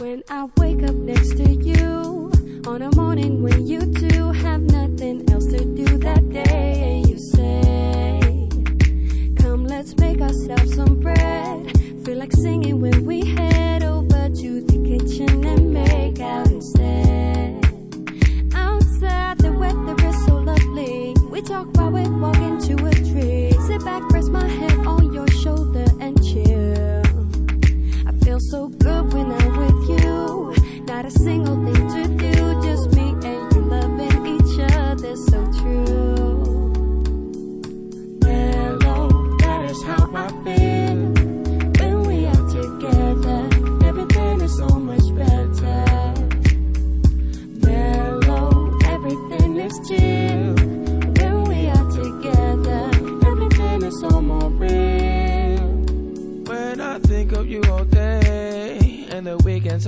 When I wake up next to you, on a morning when you two have nothing else to do that day, and you say, come let's make ourselves some bread. Feel like singing when we head